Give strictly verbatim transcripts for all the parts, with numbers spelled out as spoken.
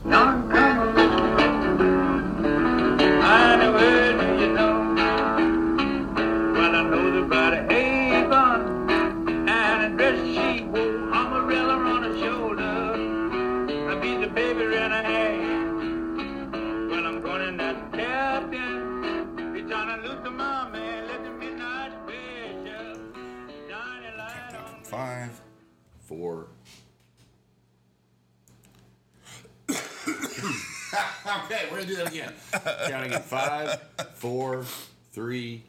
Don't come anywhere, do you know? Well, I know about a Avon and a dress she wore, umbrella on her shoulder, a piece of paper in her hand. Well, I'm going in that captain, be trying to look to my man, let the midnight special shine a light on me. Five, four. Okay, we're gonna do that again. Counting in five, four, three.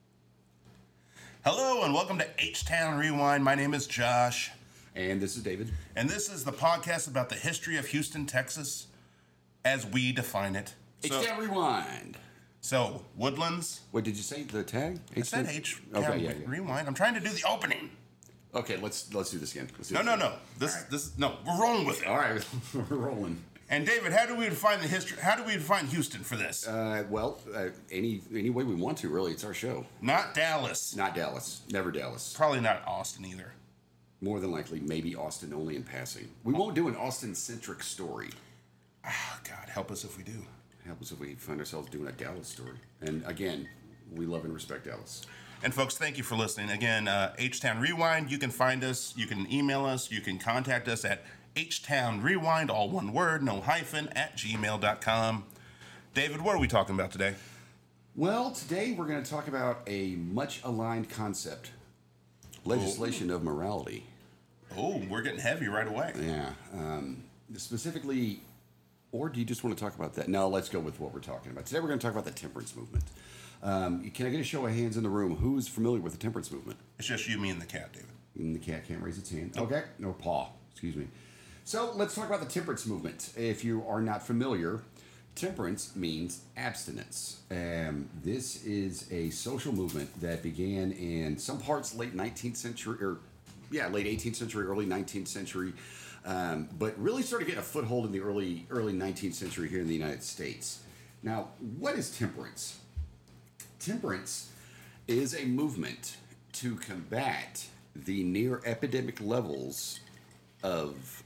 Hello and welcome to H-Town Rewind. My name is Josh. And this is David. And this is the podcast about the history of Houston, Texas, as we define it. So, H-Town Rewind. so Woodlands. What did you say? The tag? I said H-Town Okay, yeah, yeah. Rewind. I'm trying to do the opening. Okay, let's let's do this again. Let's do No, this no, again. no. This, All right. this, no. We're rolling with it. All right, we're rolling. And David, how do we define the history? How do we define Houston for this? Uh, well, uh, any any way we want to, really. It's our show. Not Dallas. Not Dallas. Never Dallas. Probably not Austin either. More than likely, maybe Austin only in passing. We won't do an Austin-centric story. Oh, God, help us if we do. Help us if we find ourselves doing a Dallas story. And again, we love and respect Dallas. And folks, thank you for listening. Again, uh, H-Town Rewind, you can find us, you can email us, you can contact us at H-Town Rewind, all one word, no hyphen, at gmail dot com. David, what are we talking about today? Well, today we're going to talk about a much aligned concept. Legislation of morality. Oh, we're getting heavy right away. Yeah. Um, specifically, or do you just want to talk about that? No, let's go with what we're talking about. Today we're going to talk about the temperance movement. Um, can I get a show of hands in the room? Who's familiar with the temperance movement? It's just you, me, and the cat, David. And the cat can't raise its hand. Okay. No, paw. Excuse me. So let's talk about the temperance movement. If you are not familiar, temperance means abstinence. Um, this is a social movement that began in some parts late nineteenth century, or yeah, late eighteenth century, early nineteenth century, um, but really started getting a foothold in the early early nineteenth century here in the United States. Now, what is temperance? Temperance is a movement to combat the near epidemic levels of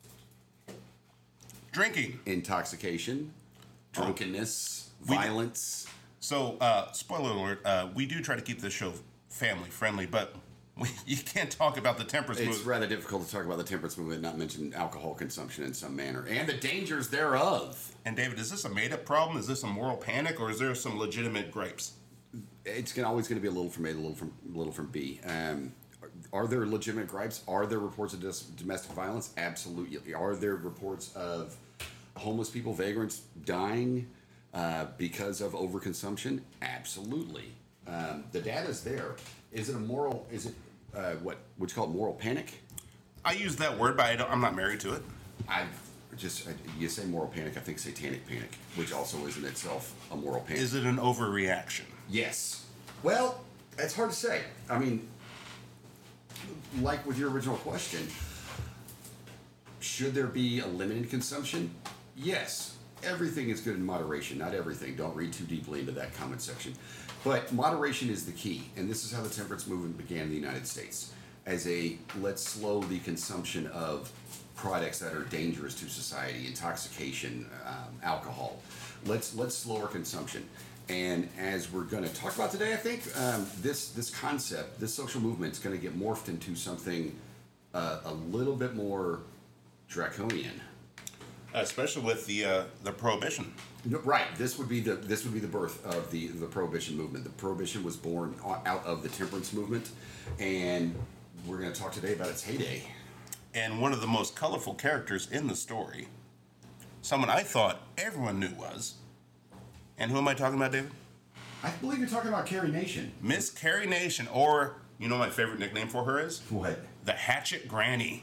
Drinking. intoxication, drunkenness, We- violence. So, uh, spoiler alert, uh, we do try to keep this show family friendly, but we, you can't talk about the temperance It's movement. rather difficult to talk about the temperance movement and not mention alcohol consumption in some manner and the dangers thereof. And David, is this a made up problem? Is this a moral panic, or is there some legitimate gripes? It's gonna, always going to be a little from A, a little from a little from B. Um, are there legitimate gripes? Are there reports of dis- domestic violence? Absolutely. Are there reports of homeless people, vagrants dying uh, because of overconsumption? Absolutely. Um, the data's there. Is it a moral? Is it uh, what would you call it? Moral panic? I use that word, but I don't, I'm not married to it. I just I, you say moral panic. I think satanic panic, which also is in itself a moral panic. Is it an overreaction? Yes. Well, it's hard to say. I mean, like with your original question, should there be a limited consumption? Yes. Everything is good in moderation. Not everything. Don't read too deeply into that comment section. But moderation is the key. And this is how the temperance movement began in the United States. As a, let's slow the consumption of products that are dangerous to society, intoxication, um, alcohol. Let's let's slow our consumption. And as we're going to talk about today, I think um, this this concept, this social movement, is going to get morphed into something uh, a little bit more draconian. Especially with the uh, the prohibition. No, right. This would be the this would be the birth of the the prohibition movement. The prohibition was born out of the temperance movement, and we're going to talk today about its heyday. And one of the most colorful characters in the story, someone I thought everyone knew was, and who am I talking about, David? I believe you're talking about Carrie Nation. Miss Carrie Nation, or you know my favorite nickname for her is? What? The Hatchet Granny.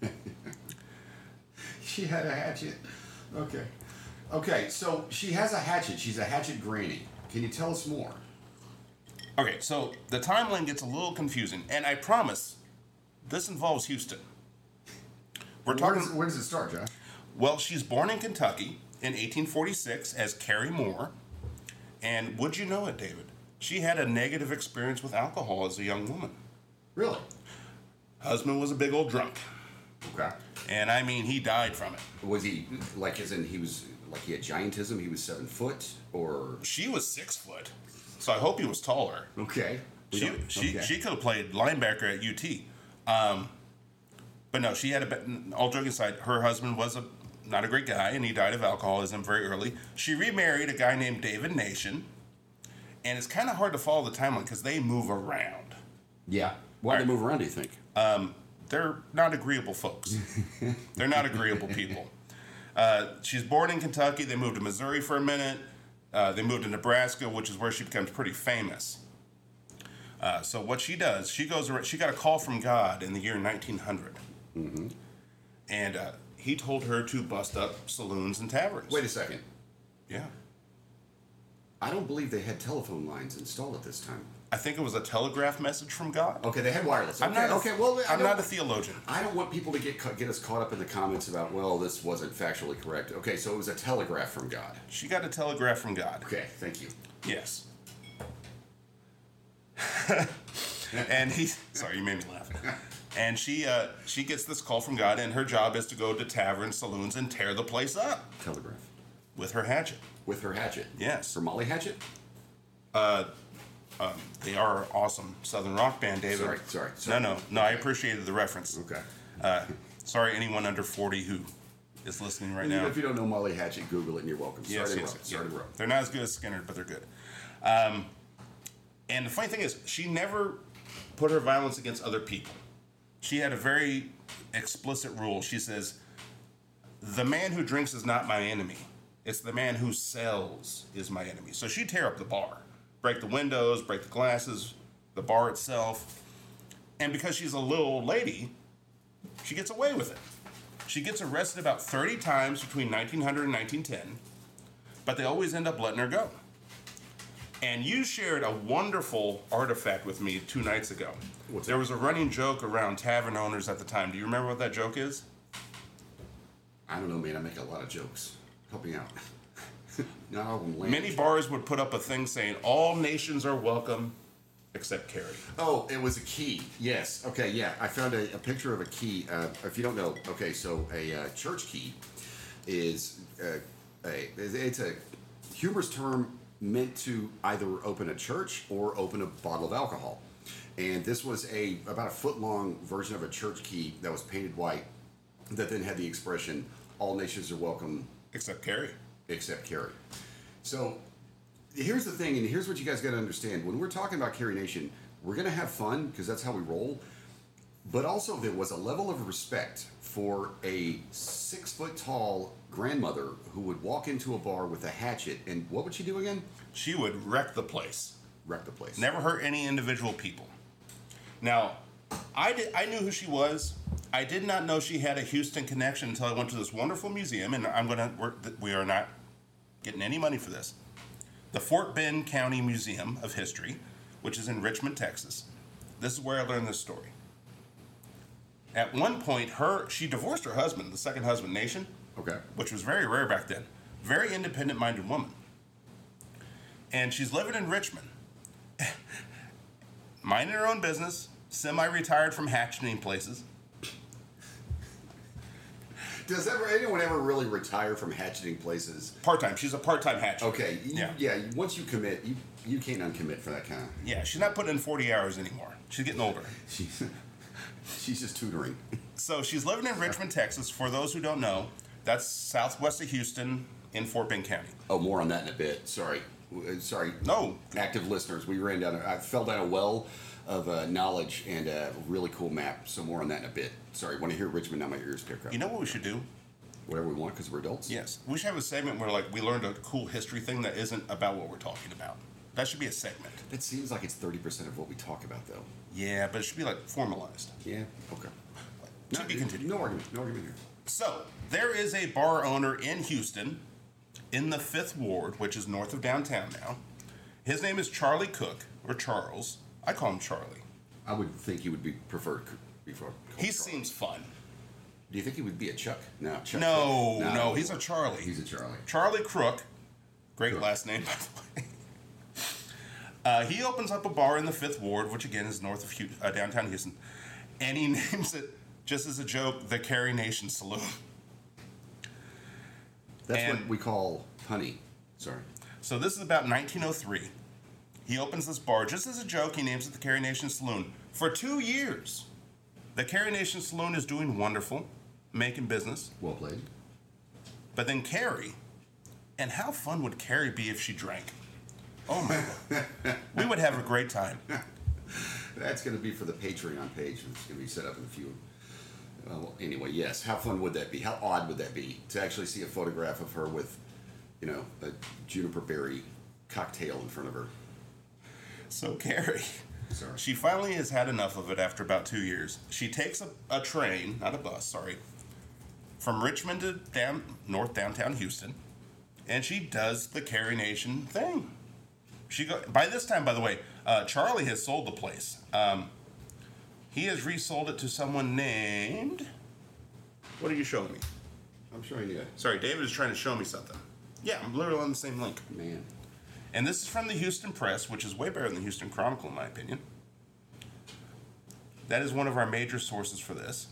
She had a hatchet. Okay. Okay, so she has a hatchet. She's a hatchet granny. Can you tell us more? Okay, so the timeline gets a little confusing, and I promise this involves Houston. We're Where talking. does, where does it start, Josh? Well, she's born in Kentucky in eighteen forty-six as Carrie Moore, and would you know it, David? She had a negative experience with alcohol as a young woman. Really? Husband was a big old drunk. Okay. And I mean, he died from it. Was he, like, as in he was, like he had giantism, he was seven foot, or? She was six foot, so I hope he was taller. Okay. We She don't- she okay. she could have played linebacker at U T. Um, but no, she had a bit, all joking aside, her husband was a not a great guy, and he died of alcoholism very early. She remarried a guy named David Nation, and it's kind of hard to follow the timeline because they move around. Yeah. Why did All they right. move around, do you think? Um, they're not agreeable folks. They're not agreeable people. Uh, she's born in Kentucky. They moved to Missouri for a minute. Uh, they moved to Nebraska, which is where she becomes pretty famous. Uh, so what she does, she goes around, she got a call from God in the year nineteen hundred. Mm-hmm. And uh, he told her to bust up saloons and taverns. Wait a second. Yeah. I don't believe they had telephone lines installed at this time. I think it was a telegraph message from God. Okay, they had wireless. Okay, I'm not a, okay. Well, I I'm don't- not a theologian. I don't want people to get ca- get us caught up in the comments about, well, this wasn't factually correct. Okay, so it was a telegraph from God. She got a telegraph from God. Okay, thank you. Yes. And he, sorry, you made me laugh. And she, uh, she gets this call from God, and her job is to go to taverns, saloons, and tear the place up Telegraph. with her hatchet. With her hatchet. Yes. Her Molly hatchet? Uh, um, they are awesome Southern rock band, David. Sorry, sorry, sorry. No, no, no. I appreciated the reference. Okay. Uh, sorry, anyone under forty who is listening right Even now. if you don't know Molly Hatchet, Google it and you're welcome. Sorry Yes, to yes, interrupt. yeah. Sorry to interrupt. They're not as good as Skinner, but they're good. Um, and the funny thing is, she never put her violence against other people. She had a very explicit rule. She says, "The man who drinks is not my enemy. It's the man who sells is my enemy." So she'd tear up the bar, break the windows, break the glasses, the bar itself. And because she's a little old lady, she gets away with it. She gets arrested about thirty times between nineteen hundred and nineteen ten, but they always end up letting her go. And you shared a wonderful artifact with me two nights ago. What's there that? was a running joke around tavern owners at the time. Do you remember what that joke is? I don't know, man. I make a lot of jokes. Help me out. Not all of them land. Many bars would put up a thing saying, "All nations are welcome except Carrie." Oh, it was a key. Yes. Okay. Yeah. I found a, a picture of a key. Uh, if you don't know, okay, so a uh, church key is uh, a it's a humorous term meant to either open a church or open a bottle of alcohol. And this was a about a foot long version of a church key that was painted white, that then had the expression "All nations are welcome Except Carrie. except Carrie." So here's the thing, and here's what you guys got to understand. When we're talking about Carrie Nation, we're going to have fun because that's how we roll. But also, there was a level of respect for a six foot tall grandmother who would walk into a bar with a hatchet, and what would she do again? She would wreck the place. Wreck the place. Never hurt any individual people. Now, I did. I knew who she was. I did not know she had a Houston connection until I went to this wonderful museum, and I'm gonna. We're, we are not getting any money for this. The Fort Bend County Museum of History, which is in Richmond, Texas. This is where I learned this story. At one point, her she divorced her husband, the second husband, Nation, Okay. which was very rare back then. Very independent-minded woman. And she's living in Richmond, minding her own business, semi-retired from hatcheting places. Does ever anyone ever really retire from hatcheting places? Part-time. She's a part-time hatcher. Okay. You, Yeah. yeah. Once you commit, you you can't uncommit for that kind of. Yeah, she's not putting in forty hours anymore. She's getting older. She's she's just tutoring. So she's living in Richmond, Texas. For those who don't know, that's southwest of Houston in Fort Bend County. Oh, more on that in a bit. Sorry. Uh, Sorry. No. Active listeners, we ran down. A, I fell down a well of uh, knowledge and a really cool map. So more on that in a bit. Sorry. When I hear Richmond, now my ears pick up. You know what we should do? Whatever we want because we're adults. Yes. We should have a segment where like we learned a cool history thing that isn't about what we're talking about. That should be a segment. It seems like it's thirty percent of what we talk about, though. Yeah, but it should be like formalized. Yeah. Okay. To be continued. No argument. No argument here. So, there is a bar owner in Houston, in the fifth Ward, which is north of downtown now. His name is Charlie Cook, or Charles. I call him Charlie. I would think he would be preferred c- before. called He Charlie. seems fun. Do you think he would be a Chuck? No. Chuck No, Cook. no, he's a Charlie. He's a Charlie. Charlie Crook. Great Crook. last name, by the way. Uh, he opens up a bar in the fifth Ward, which again is north of Hu- uh, downtown Houston, and he names it just as a joke, the Carrie Nation Saloon. That's And- what we call punny. Sorry. So this is about nineteen oh three. He opens this bar just as a joke. He names it the Carrie Nation Saloon. For two years, the Carrie Nation Saloon is doing wonderful, making business. Well played. But then Carrie, and how fun would Carrie be if she drank? Oh my God. We would have a great time. That's going to be for the Patreon page. It's going to be set up in a few. Uh, well, anyway, yes. How fun would that be? How odd would that be to actually see a photograph of her with, you know, a juniper berry cocktail in front of her? So Carrie, Sorry. she finally has had enough of it after about two years. She takes a, a train, not a bus, sorry, from Richmond to down, north downtown Houston, and she does the Carrie Nation thing. She go, by this time, by the way, uh, Charlie has sold the place. Um, he has resold it to someone named... What are you showing me? I'm showing you. Sorry, David is trying to show me something. Yeah, I'm literally on the same link. Man. And this is from the Houston Press, which is way better than the Houston Chronicle, in my opinion. That is one of our major sources for this.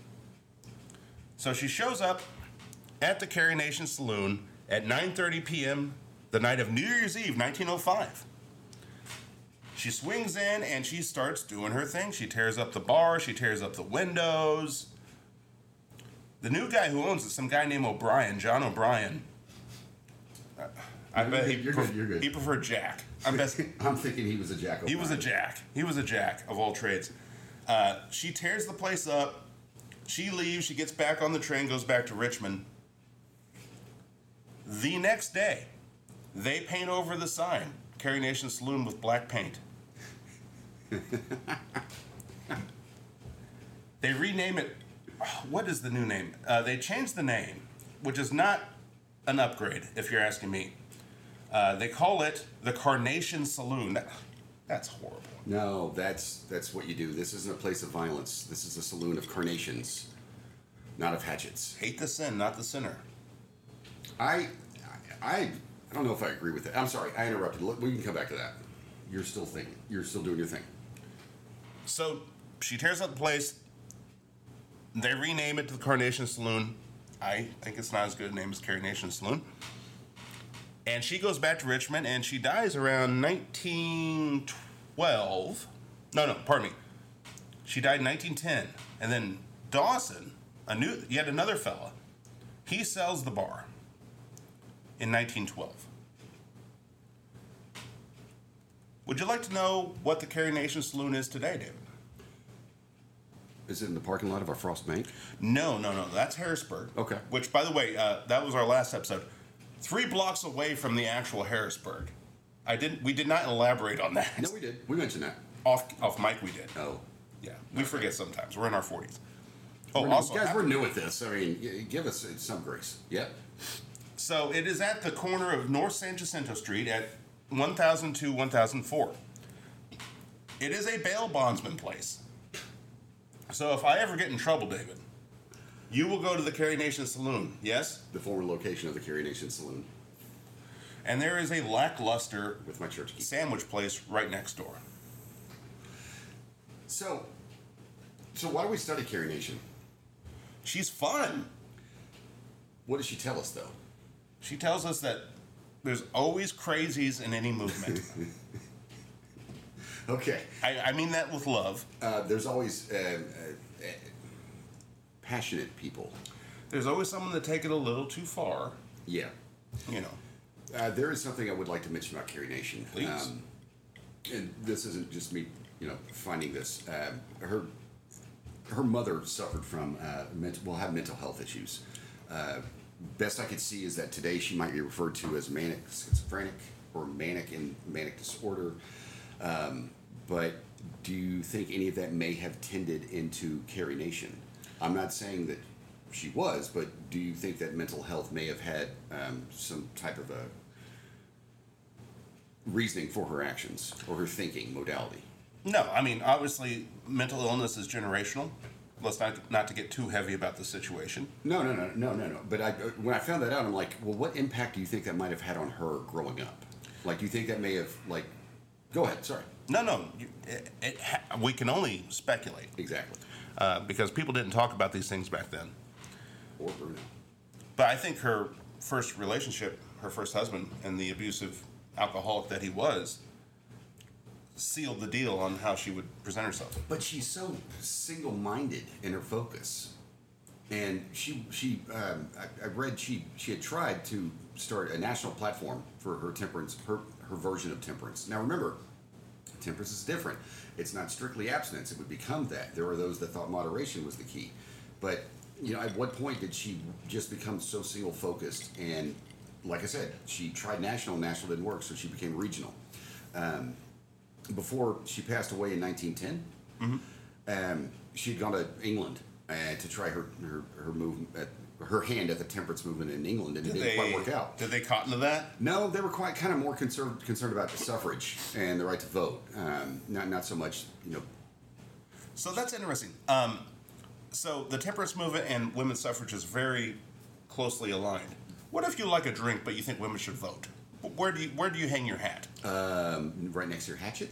So she shows up at the Carrie Nation Saloon at nine thirty p.m. the night of New Year's Eve, nineteen oh five. She swings in and she starts doing her thing. She tears up the bar. She tears up the windows. The new guy who owns it, some guy named O'Brien, John O'Brien. Uh, I You're bet good, he, you're pref- good, you're good. he preferred Jack. I'm best. I'm thinking he was a jack. He was a O'Brien. jack. He was a jack of all trades. Uh, she tears the place up. She leaves. She gets back on the train, goes back to Richmond. The next day, they paint over the sign, Carrie Nation Saloon, with black paint. They rename it. What is the new name? Uh, they changed the name, which is not an upgrade, if you're asking me. Uh, they call it the Carnation Saloon. That, that's horrible. No, that's that's what you do. This isn't a place of violence. This is a saloon of carnations, not of hatchets. Hate the sin, not the sinner. I, I, I don't know if I agree with that. I'm sorry, I interrupted. Look, we can come back to that. You're still thinking. You're still doing your thing. So she tears up the place. They rename it to the Carnation Saloon. I think it's not as good a name as Carrie Nation Saloon. And she goes back to Richmond, and she dies around nineteen twelve. No, no, pardon me. She died in nineteen ten. And then Dawson, a new, yet another fella, he sells the bar in nineteen twelve. Would you like to know what the Carrie Nation Saloon is today, David? Is it in the parking lot of our Frost Bank? No, no, no. That's Harrisburg. Okay. Which, by the way, uh, that was our last episode. Three blocks away from the actual Harrisburg. I didn't. We did not elaborate on that. No, we did. We mentioned that. Off off mic, we did. Oh. Yeah, we forget sometimes. We're in our forties. Oh, We're new- also, guys, we're new at this. I mean, y- give us some grace. Yep. so it is at the corner of North San Jacinto Street at one thousand two, one thousand four. It is a bail bondsman place. So if I ever get in trouble, David, you will go to the Carrie Nation Saloon, yes? The former location of the Carrie Nation Saloon And there is a lackluster with my church key. sandwich place right next door. So, so why do we study Carrie Nation? She's fun. What does she tell us, though? She tells us that there's always crazies in any movement. Okay. I, I mean that with love. Uh, there's always uh, uh, uh, passionate people. There's always someone that take it a little too far, Yeah. you know. Uh, there is something I would like to mention about Carrie Nation. Please. Um, and this isn't just me, you know, finding this. Uh, her her mother suffered from uh, mental, well, have mental health issues. Uh, best I could see is that today she might be referred to as manic schizophrenic or manic and manic disorder. Um, but do you think any of that may have tended into Carrie Nation? I'm not saying that she was, but do you think that mental health may have had um, some type of a reasoning for her actions or her thinking modality? No, I mean, obviously, mental illness is generational. Let's not not to get too heavy about the situation. No, no, no, no, no, no. But I, when I found that out, I'm like, well, what impact do you think that might have had on her growing up? Like, do you think that may have, like, go ahead, sorry. No, no, you- it, it ha- we can only speculate. Exactly. uh, because people didn't talk about these things back then. Or Bruno. But I think her first relationship, her first husband, and the abusive alcoholic that he was, sealed the deal on how she would present herself. But she's so single-minded in her focus. And she, she, um, I, I read she, she had tried to start a national platform for her temperance, her, her version of temperance. Now remember, temperance is different. It's not strictly abstinence. It would become that. There are those that thought moderation was the key. But, you know, at what point did she just become so single-focused? And like I said, she tried national, national didn't work, so she became regional. Um, before she passed away in nineteen ten, mm-hmm. um, she'd gone to England uh, to try her her her move at, her hand at the temperance movement in England, and Did it didn't they, quite work out. Did they cotton to that? No, they were quite kind of more concerned concerned about the suffrage and the right to vote. Um, not not so much, you know. So that's interesting. Um, so the temperance movement and women's suffrage is very closely aligned. What if you like a drink but you think women should vote? Where do you where do you hang your hat? Um, right next to your hatchet.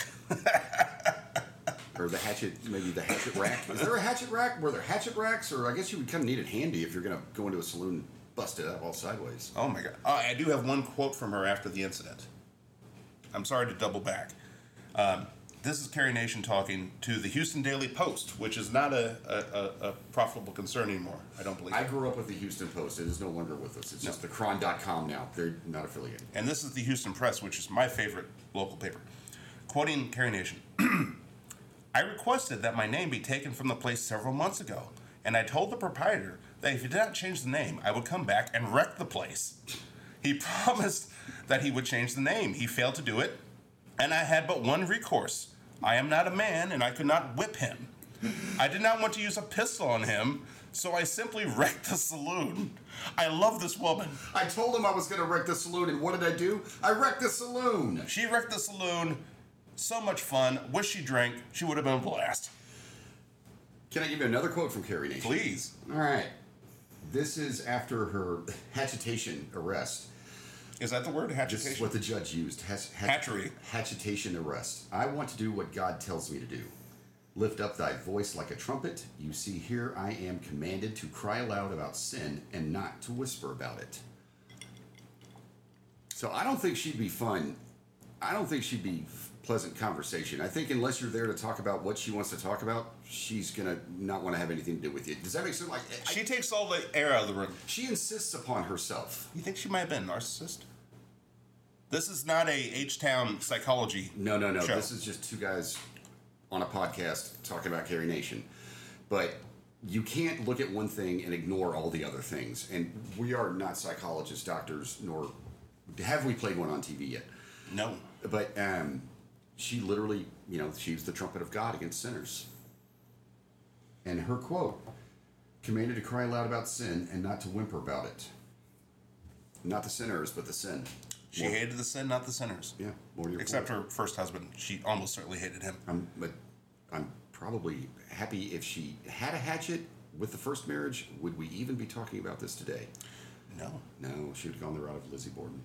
Or the hatchet, maybe the hatchet rack. Is there a hatchet rack? Were there hatchet racks? Or I guess you would kind of need it handy if you're going to go into a saloon and bust it up all sideways. Oh my God. Oh, I do have one quote from her after the incident. I'm sorry to double back. Um, this is Carrie Nation talking to the Houston Daily Post, which is not a, a, a, a profitable concern anymore, I don't believe. I grew up with the Houston Post. It is no longer with us. It's No. just the cron dot com now. They're not affiliated. And this is the Houston Press, which is my favorite local paper. Quoting Carrie Nation. I requested that my name be taken from the place several months ago, and I told the proprietor that if he did not change the name, I would come back and wreck the place. He promised that he would change the name. He failed to do it, and I had but one recourse. I am not a man, and I could not whip him. I did not want to use a pistol on him, so I simply wrecked the saloon. I love this woman. I told him I was going to wreck the saloon, and what did I do? I wrecked the saloon. She wrecked the saloon. So much fun. Wish she drank. She would have been a blast. Can I give you another quote from Carrie Nation? Please. All right. This is after her hatchetation arrest. Is that the word? This is Hatchetation? what the judge used. Hatch, hatch, Hatchery. Hatchetation arrest. I want to do what God tells me to do. Lift up thy voice like a trumpet. You see, here I am commanded to cry aloud about sin and not to whisper about it. So I don't think she'd be fun. I don't think she'd be pleasant conversation. I think unless you're there to talk about what she wants to talk about, she's gonna not want to have anything to do with you. Does that make sense? Like I, She takes all the air out of the room. she insists upon herself. You think she might have been a narcissist? This is not a H-Town psychology No, no, no. show. This is just two guys on a podcast talking about Carrie Nation. But you can't look at one thing and ignore all the other things. And we are not psychologists, doctors, nor have we played one on T V yet. No. But um, she literally, you know, she was the trumpet of God against sinners. And her quote, commanded to cry loud about sin and not to whimper about it. Not the sinners, but the sin. She More- hated the sin, not the sinners. Yeah, more to your Except point. her first husband. She almost certainly hated him. I'm, but I'm probably happy if she had a hatchet with the first marriage. Would we even be talking about this today? No. No, she would have gone the route of Lizzie Borden.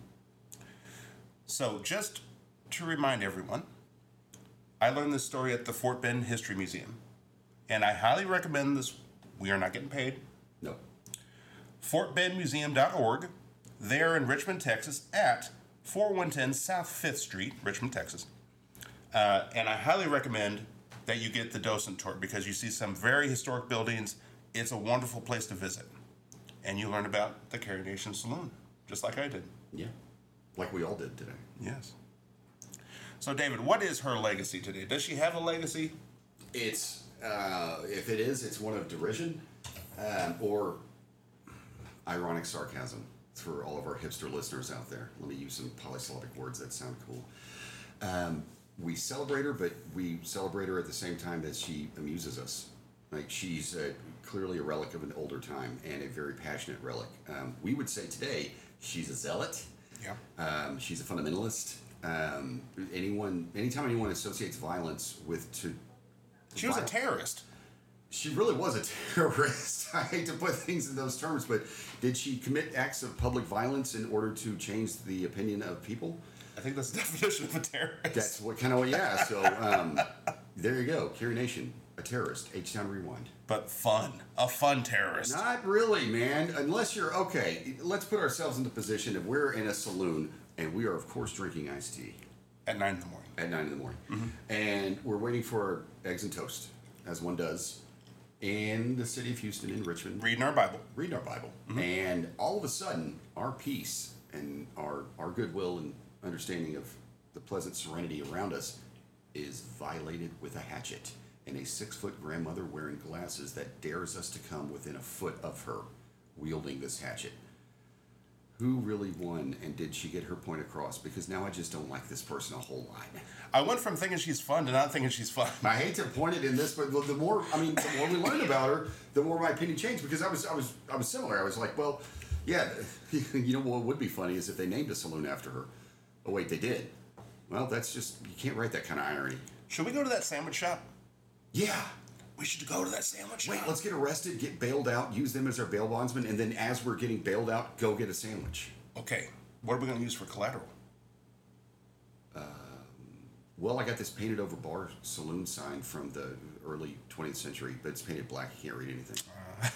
So, just to remind everyone, I learned this story at the Fort Bend History Museum. And I highly recommend this. We are not getting paid. No. fort bend museum dot org. There in Richmond, Texas, at forty-one ten South fifth Street, Richmond, Texas. Uh, and I highly recommend that you get the docent tour because you see some very historic buildings. It's a wonderful place to visit. And you learn about the Carrie Nation Saloon, just like I did. Yeah. Like we all did today. Yes. So, David, what is her legacy today? Does she have a legacy? It's, uh, if it is, it's one of derision um, or ironic sarcasm for all of our hipster listeners out there. Let me use some polysyllabic words that sound cool. Um, we celebrate her, but we celebrate her at the same time that she amuses us. Like she's uh, clearly a relic of an older time and a very passionate relic. Um, we would say today she's a zealot. Yeah. Um, she's a fundamentalist. Um, anyone, anytime anyone associates violence with to, She was a vi- terrorist. She really was a terrorist. I hate to put things in those terms, but did she commit acts of public violence in order to change the opinion of people? I think that's the definition of a terrorist. That's what kind of, yeah. So um, there you go, Carrie Nation. a terrorist. H-Town Rewind. But fun. A fun terrorist. Not really, man. Unless you're okay. Let's put ourselves in the position of we're in a saloon and we are, of course, drinking iced tea At nine in the morning. at nine in the morning, Mm-hmm. and we're waiting for eggs and toast, as one does, in the city of Houston, in Richmond, Reading our Bible. reading our Bible, Mm-hmm. and all of a sudden, our peace and our our goodwill and understanding of the pleasant serenity around us is violated with a hatchet, and a six-foot grandmother wearing glasses that dares us to come within a foot of her, wielding this hatchet. Who really won, and did she get her point across? Because now I just don't like this person a whole lot. I went from thinking she's fun to not thinking she's fun. I hate to point it in this, but the more I mean, the more we learned about her, the more my opinion changed. Because I was, I was, I was similar. I was like, well, yeah, you know what would be funny is if they named a saloon after her. Oh wait, they did. Well, that's just you can't write that kind of irony. Should we go to that sandwich shop? Yeah. We should go to that sandwich shop. Wait, let's get arrested, get bailed out, use them as our bail bondsmen, and then as we're getting bailed out, go get a sandwich. Okay, what are we going to use for collateral? Well, I got this painted over bar saloon sign from the early twentieth century, but it's painted black. I can't read anything. Uh,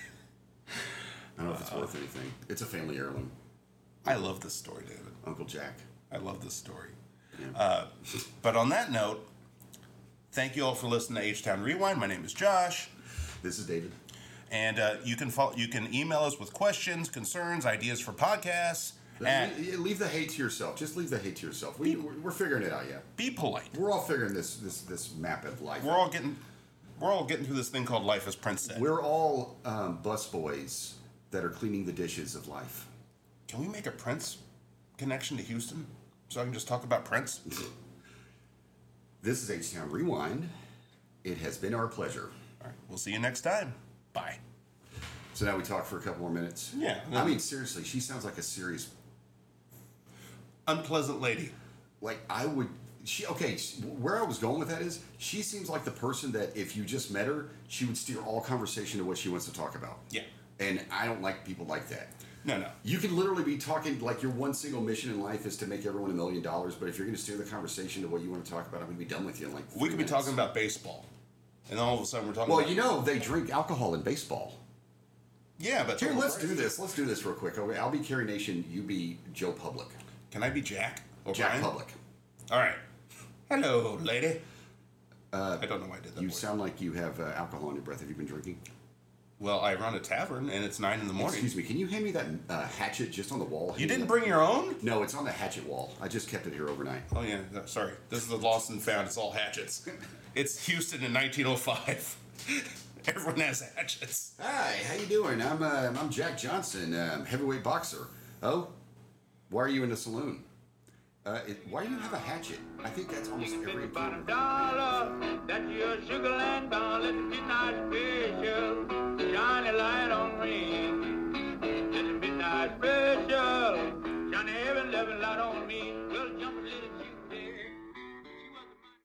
I don't know if it's worth anything. It's a family heirloom. I love this story, David. Uncle Jack. I love this story. Yeah. Uh, but on that note, thank you all for listening to H-Town Rewind. My name is Josh. This is David. And uh, you can follow, you can email us with questions, concerns, ideas for podcasts. And leave, leave the hate to yourself. Just leave the hate to yourself. We, we're, we're figuring it out yet. be polite. We're all figuring this this this map of life. We're out. all getting we're all getting through this thing called life, as Prince said. We're all um, bus boys that are cleaning the dishes of life. Can we make a Prince connection to Houston so I can just talk about Prince? This is H-Town Rewind. It has been our pleasure. All right, we'll see you next time. Bye. So now we talk for a couple more minutes. Yeah. I mean, seriously, she sounds like a serious. Unpleasant lady. Like I would. She okay. Where I was going with that is, she seems like the person that if you just met her, she would steer all conversation to what she wants to talk about. Yeah. And I don't like people like that. No, no. You can literally be talking like your one single mission in life is to make everyone a million dollars, but if you're going to steer the conversation to what you want to talk about, I'm going to be done with you in like. We three could be minutes. talking about baseball, and then all of a sudden we're talking. Well, about... you know they drink alcohol in baseball. Yeah, but Here, let's do this. Let's do this real quick. Okay, I'll be Carrie Nation. You be Joe Public. Can I be Jack? Jack O'Brien? Public. All right. Hello, lady. Uh, I don't know why I did that. You voice. sound like you have uh, alcohol in your breath. Have you been drinking? Well, I run a tavern, and it's nine in the morning. Excuse me. Can you hand me that uh, hatchet just on the wall? You Hand me didn't that- bring your own? No, it's on the hatchet wall. I just kept it here overnight. Oh yeah, no, sorry. This is the lost and found. It's all hatchets. It's Houston in nineteen oh five. Everyone has hatchets. Hi, how you doing? I'm uh, I'm Jack Johnson, um, heavyweight boxer. Oh, why are you in the saloon? Uh, it, why do you have a hatchet? I think that's almost You every. think about a dollar, that's your sugar land bound. Let it be nice special, shine a light on me. Let it be nice special, shine a heaven, living light on me.